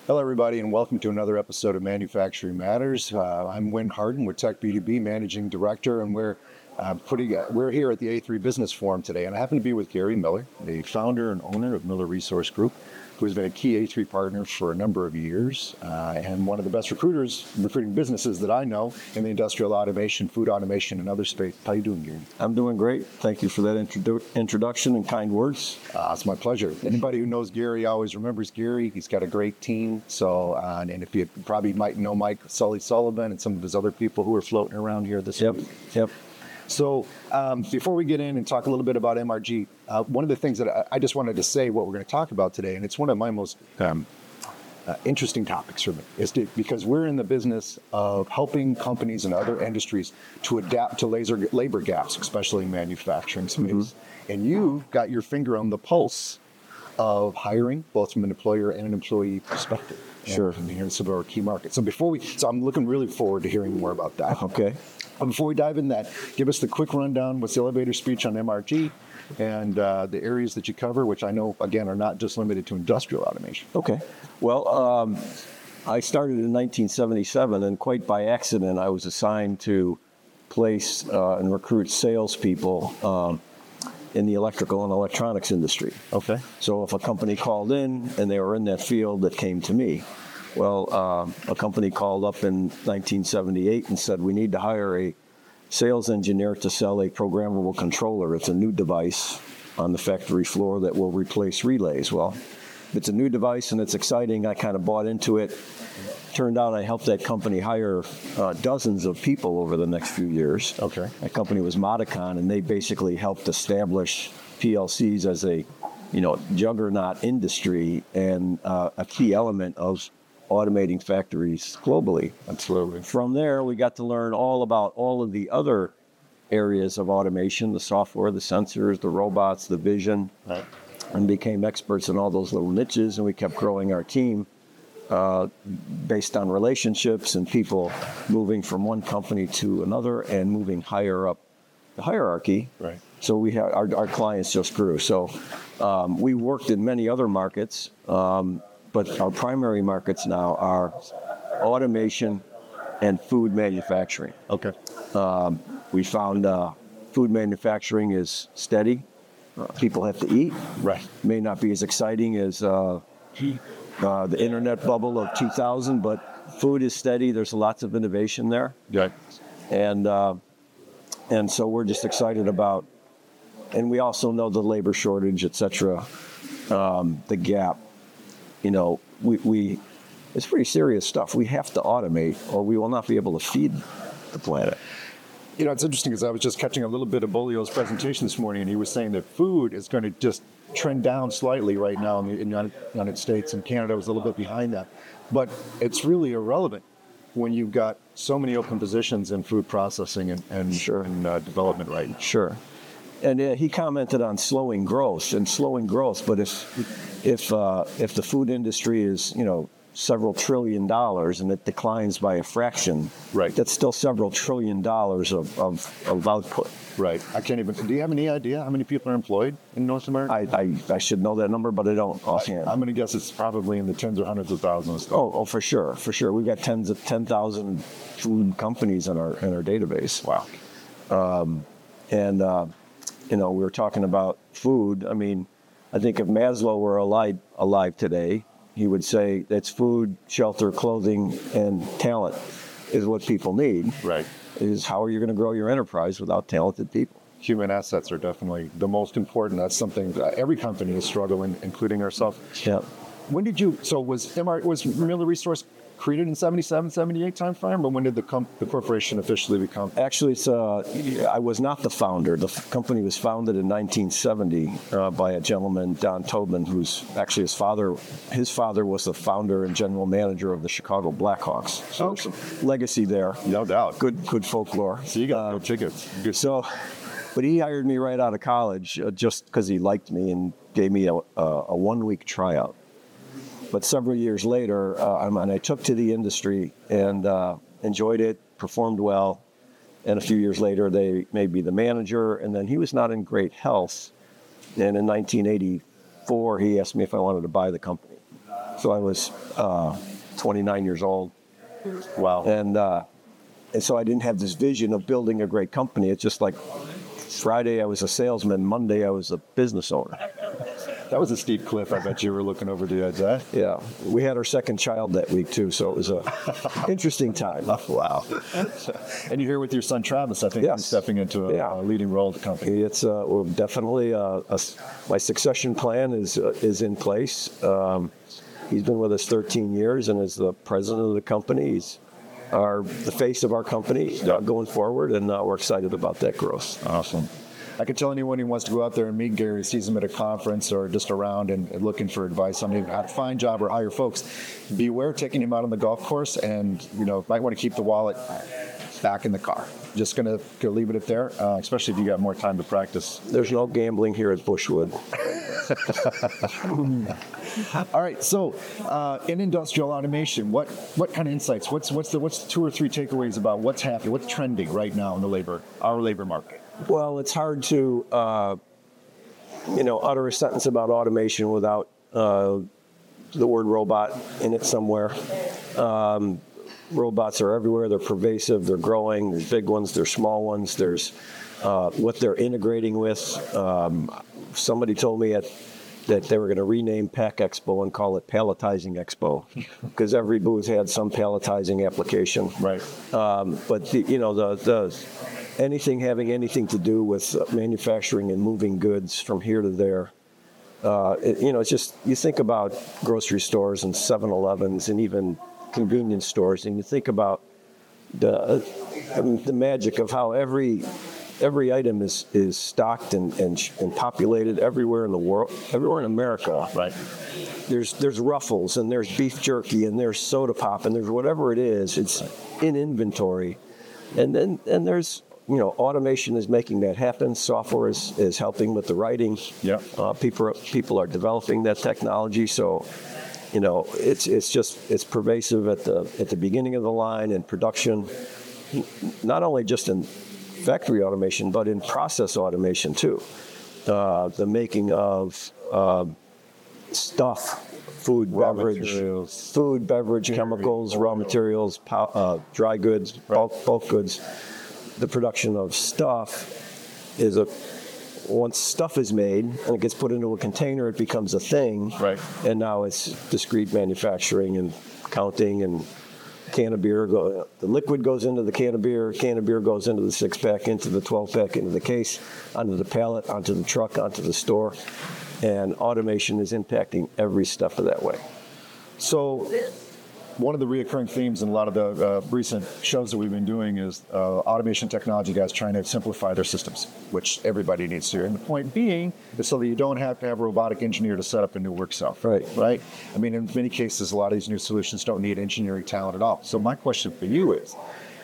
Hello, everybody, and welcome to another episode of Manufacturing Matters. I'm Win Harden with Tech B2B Managing Director, and we're here at the A3 Business Forum today. And I happen to be with Gary Miller, the founder and owner of Miller Resource Group, who has been a key A3 partner for a number of years, and one of the best recruiting businesses that I know in the industrial automation, food automation, and other space. How you doing, Gary? I'm doing great. Thank you for that introduction and kind words. It's my pleasure. Anybody who knows Gary always remembers Gary. He's got a great team. So, and if you probably might know Mike Sullivan and some of his other people who are floating around here this week. Yep. So before we get in and talk a little bit about MRG, one of the things that I just wanted to say what we're going to talk about today, and it's one of my most interesting topics for me, because we're in the business of helping companies and other industries to adapt to labor gaps, especially in manufacturing space. Mm-hmm. And you've got your finger on the pulse of hiring, both from an employer and an employee perspective. Sure. And here are some of our key markets. So I'm looking really forward to hearing more about that. Okay. Before we dive in that, give us the quick rundown. What's the elevator speech on MRG and the areas that you cover, which I know, again, are not just limited to industrial automation. Okay. Well, I started in 1977, and quite by accident, I was assigned to place and recruit salespeople in the electrical and electronics industry. Okay. So if a company called in and they were in that field, that came to me. Well, a company called up in 1978 and said, we need to hire a sales engineer to sell a programmable controller. It's a new device on the factory floor that will replace relays. Well, if it's a new device and it's exciting, I kind of bought into it. Turned out I helped that company hire dozens of people over the next few years. Okay. That company was Modicon, and they basically helped establish PLCs as a juggernaut industry and a key element of automating factories globally. Absolutely. From there, we got to learn all about all of the other areas of automation, the software, the sensors, the robots, the vision, right, and became experts in all those little niches, and we kept growing our team based on relationships and people moving from one company to another and moving higher up the hierarchy. Right. So we had our clients just grew. So we worked in many other markets, but our primary markets now are automation and food manufacturing. Okay. We found food manufacturing is steady. People have to eat. Right. May not be as exciting as the internet bubble of 2000, but food is steady. There's lots of innovation there. Right. And so we're just excited about, and we also know the labor shortage, et cetera, the gap. It's pretty serious stuff. We have to automate or we will not be able to feed the planet. It's interesting because I was just catching a little bit of Bolio's presentation this morning, and he was saying that food is going to just trend down slightly right now in the United States, and Canada was a little bit behind that. But it's really irrelevant when you've got so many open positions in food processing and Sure. and development right now. Sure. And he commented on slowing growth, but if the food industry is, several $1 trillion and it declines by a fraction, right, that's still several $1 trillion of output. Right. I can't even. Do you have any idea how many people are employed in North America? I should know that number, but I don't offhand. I'm going to guess it's probably in the tens or hundreds of thousands. Oh, for sure. We've got 10,000 food companies in our database. Wow. We were talking about food. I mean, I think if Maslow were alive today, he would say that's food, shelter, clothing, and talent is what people need. Right. Is how are you going to grow your enterprise without talented people? Human assets are definitely the most important. That's something that every company is struggling, including ourselves. Yeah. When did you, so was Miller Resource created in 77, 78 timeframe, or when did the corporation officially become? Actually, I was not the founder. The company was founded in 1970 by a gentleman, Don Tobin, who's actually his father was the founder and general manager of the Chicago Blackhawks. So there's some legacy there. No doubt. Good folklore. So you got no tickets. Good. So, but he hired me right out of college just because he liked me and gave me a 1-week tryout. But several years later, I took to the industry and enjoyed it, performed well. And a few years later, they made me the manager. And then he was not in great health. And in 1984, he asked me if I wanted to buy the company. So I was 29 years old. Wow. And so I didn't have this vision of building a great company. It's just like Friday I was a salesman, Monday I was a business owner. That was a steep cliff. I bet you were looking over the edge, eh? Yeah, we had our second child that week too, so it was a interesting time. Oh, wow. And you're here with your son Travis, I think, Yes. stepping into a leading role at the company. It's we're definitely my succession plan is in place. He's been with us 13 years and is the president of the company. He's the face of our company going forward, and we're excited about that growth. Awesome. I can tell anyone who wants to go out there and meet Gary, sees him at a conference or just around and looking for advice on how to find a job or hire folks, beware taking him out on the golf course, and might want to keep the wallet back in the car. Just gonna leave it at there, especially if you got more time to practice. There's no gambling here at Bushwood. All right, so in industrial automation, what kind of insights? What's the 2 or 3 takeaways about what's happening, what's trending right now in our labor market? Well, it's hard to utter a sentence about automation without the word robot in it somewhere. Robots are everywhere. They're pervasive. They're growing. There's big ones. There's small ones. There's what they're integrating with. Somebody told me that they were going to rename Pack Expo and call it Palletizing Expo because every booth had some palletizing application. Right. But the anything having anything to do with manufacturing and moving goods from here to there. It's just, you think about grocery stores and 7-Elevens and even convenience stores, and you think about the magic of how every item is stocked and populated everywhere in the world, everywhere in America. Right. There's Ruffles and there's beef jerky and there's soda pop and there's whatever it is. It's in inventory, and there's automation is making that happen. Software is helping with the writing. Yeah. People are developing that technology. So, it's pervasive at the beginning of the line in production, not only just in factory automation, but in process automation too. The making of stuff, food, beverage, chemicals, raw materials, dry goods, bulk goods. The production of stuff is once stuff is made and it gets put into a container, it becomes a thing. Right. And now it's discrete manufacturing and counting, and can of beer, the liquid goes into the can of beer goes into the 6-pack, into the 12-pack, into the case, onto the pallet, onto the truck, onto the store. And automation is impacting every step of that way. So one of the reoccurring themes in a lot of the recent shows that we've been doing is automation technology guys trying to simplify their systems, which everybody needs to. And the point being is so that you don't have to have a robotic engineer to set up a new work cell. Right? I mean, in many cases, a lot of these new solutions don't need engineering talent at all. So my question for you is,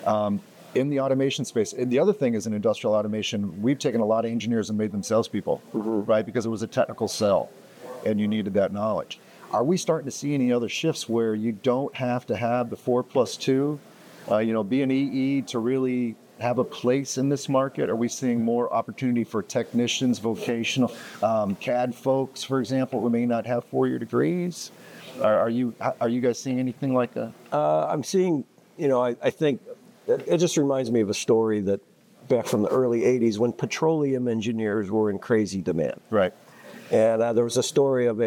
in the automation space, and the other thing is in industrial automation, we've taken a lot of engineers and made them salespeople, right? Because it was a technical sell and you needed that knowledge. Are we starting to see any other shifts where you don't have to have the 4+2, be an EE to really have a place in this market? Are we seeing more opportunity for technicians, vocational, CAD folks, for example, who may not have 4-year degrees? Are you guys seeing anything like that? I'm seeing, I think it just reminds me of a story that back from the early 80s when petroleum engineers were in crazy demand. Right. And there was a story of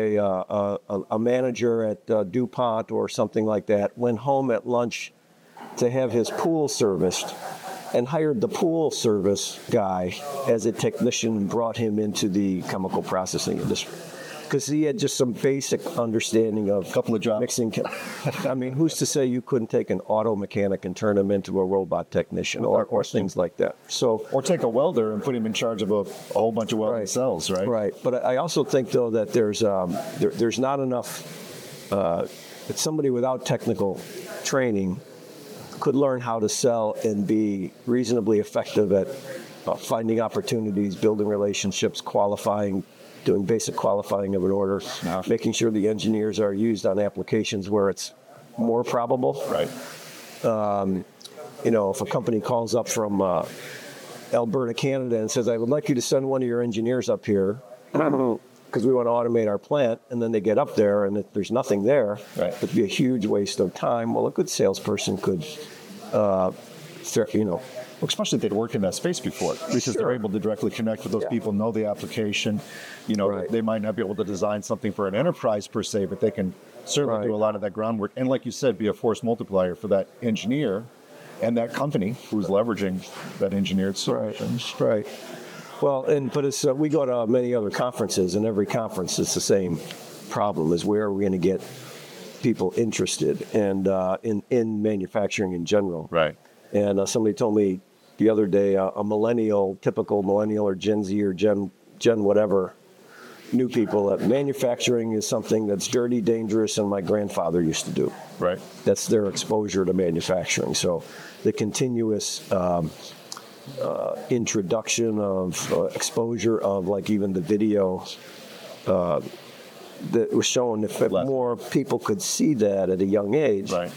a manager at DuPont or something like that went home at lunch to have his pool serviced and hired the pool service guy as a technician and brought him into the chemical processing industry. Because he had just some basic understanding of a couple of jobs. Mixing. I mean, who's to say you couldn't take an auto mechanic and turn him into a robot technician or things like that? So, or take a welder and put him in charge of a whole bunch of welding cells, right? Right. But I also think, though, that there's not enough that somebody without technical training could learn how to sell and be reasonably effective at finding opportunities, building relationships, qualifying, doing basic qualifying of an order, making sure the engineers are used on applications where it's more probable. Right. If a company calls up from Alberta, Canada, and says, "I would like you to send one of your engineers up here," because we want to automate our plant, and then they get up there and if there's nothing there, Right. it'd be a huge waste of time. Well, a good salesperson could, Especially if they'd worked in that space before, because Sure. they're able to directly connect with those Yeah. people, know the application. Right. They might not be able to design something for an enterprise per se, but they can certainly Right. do a lot of that groundwork. And like you said, be a force multiplier for that engineer and that company who's leveraging that engineered solution. Right. Well, but it's we go to many other conferences, and every conference is the same problem: is where are we going to get people interested and in manufacturing in general? Right. And somebody told me the other day, a millennial, typical millennial or Gen Z or Gen whatever, new people, that manufacturing is something that's dirty, dangerous, and my grandfather used to do. Right. That's their exposure to manufacturing. So the continuous introduction of exposure of like even the video that was shown, if more people could see that at a young age. Right.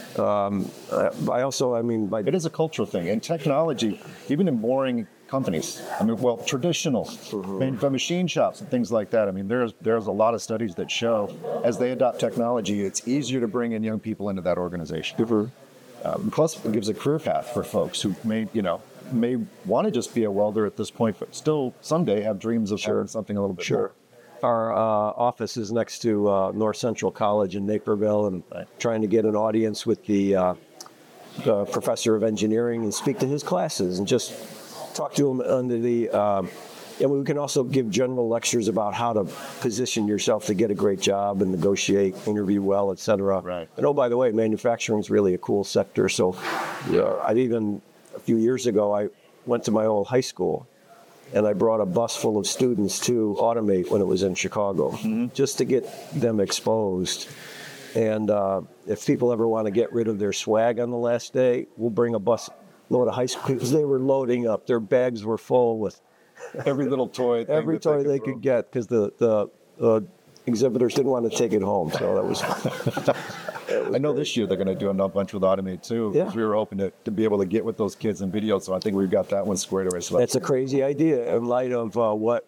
It It is a cultural thing. And technology, even in boring companies, traditional machine shops and things like that. There's a lot of studies that show as they adopt technology, it's easier to bring in young people into that organization. Plus, it gives a career path for folks who may want to just be a welder at this point, but still someday have dreams of having something a little bit more. Our office is next to North Central College in Naperville, and trying to get an audience with the professor of engineering and speak to his classes and just talk to him under the. And we can also give general lectures about how to position yourself to get a great job and negotiate, interview well, et cetera. Right. And oh, by the way, manufacturing is really a cool sector. So a few years ago, I went to my old high school, and I brought a bus full of students to Automate when it was in Chicago, just to get them exposed. And if people ever want to get rid of their swag on the last day, we'll bring a bus load of high school, because they were loading up. Their bags were full with Every little toy. every toy they could get, because the exhibitors didn't want to take it home. So that was. I know this year they're going to do a bunch with Automate too, because we were hoping to be able to get with those kids in video. So I think we've got that one squared away. So That's a crazy idea in light of what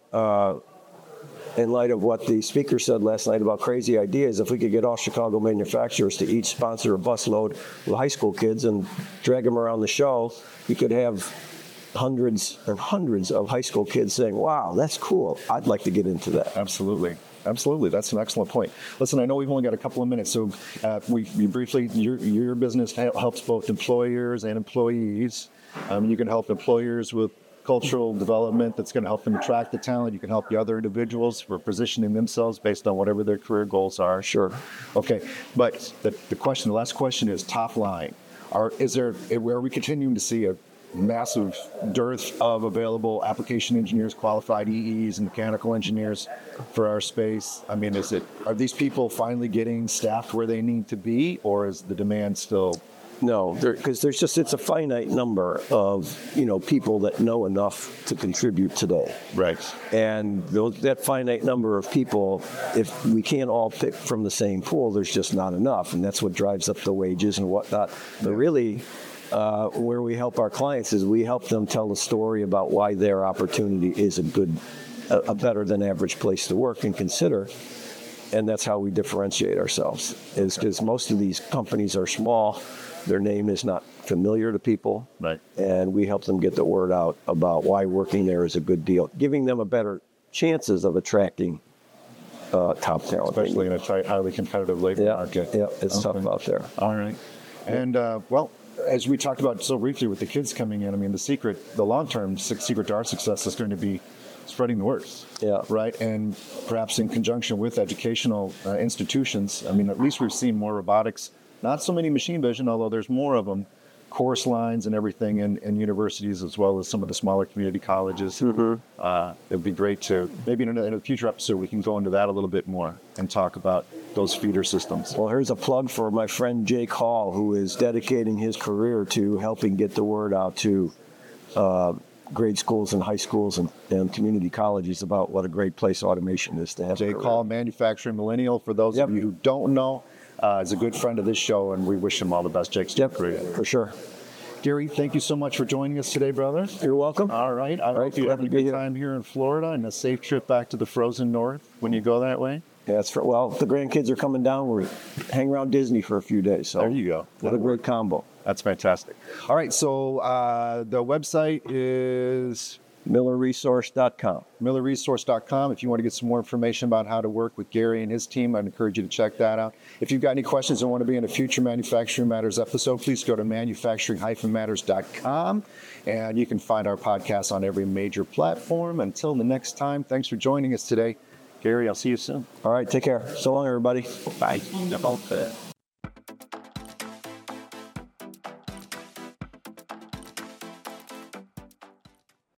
the speaker said last night about crazy ideas. If we could get all Chicago manufacturers to each sponsor a busload with high school kids and drag them around the show, you could have hundreds and hundreds of high school kids saying, "Wow, that's cool. I'd like to get into that." Absolutely. That's an excellent point. Listen, I know we've only got a couple of minutes, so we briefly, your business helps both employers and employees. You can help employers with cultural development that's going to help them attract the talent. You can help the other individuals for positioning themselves based on whatever their career goals are. Sure. Okay, but the last question is top line. Are we continuing to see a massive dearth of available application engineers, qualified EEs, and mechanical engineers for our space? Are these people finally getting staffed where they need to be, or is the demand still? No, because it's a finite number of people that know enough to contribute today. Right. And that finite number of people, if we can't all pick from the same pool, there's just not enough, and that's what drives up the wages and whatnot. But really, where we help our clients is we help them tell the story about why their opportunity is a better than average place to work and consider. And that's how we differentiate ourselves, is because most of these companies are small. Their name is not familiar to people. Right. And we help them get the word out about why working there is a good deal, giving them a better chances of attracting top talent. Especially in a tight, highly competitive labor market. Yeah, it's tough out there. All right. And, as we talked about so briefly with the kids coming in, the long-term secret to our success is going to be spreading the word. Yeah. Right. And perhaps in conjunction with educational institutions. At least we've seen more robotics, not so many machine vision, although there's more of them, course lines and everything in universities, as well as some of the smaller community colleges. It'd be great to, maybe in a future episode, we can go into that a little bit more and talk about those feeder systems. Well, here's a plug for my friend Jake Hall, who is dedicating his career to helping get the word out to grade schools and high schools and community colleges about what a great place automation is to have. Jake Hall, manufacturing millennial, for those of you who don't know, is a good friend of this show, and we wish him all the best. Jake's for sure. Gary, thank you so much for joining us today, brother. You're welcome. All right. I hope you have a good time here in Florida and a safe trip back to the frozen north when you go that way. Yeah, well, the grandkids are coming down. We're hanging around Disney for a few days. So there you go. What a great combo. That's fantastic. All right. So the website is MillerResource.com. MillerResource.com. If you want to get some more information about how to work with Gary and his team, I'd encourage you to check that out. If you've got any questions or want to be in a future Manufacturing Matters episode, please go to manufacturing-matters.com, and you can find our podcast on every major platform. Until the next time, thanks for joining us today. Gary, I'll see you soon. All right, take care. So long, everybody. Bye.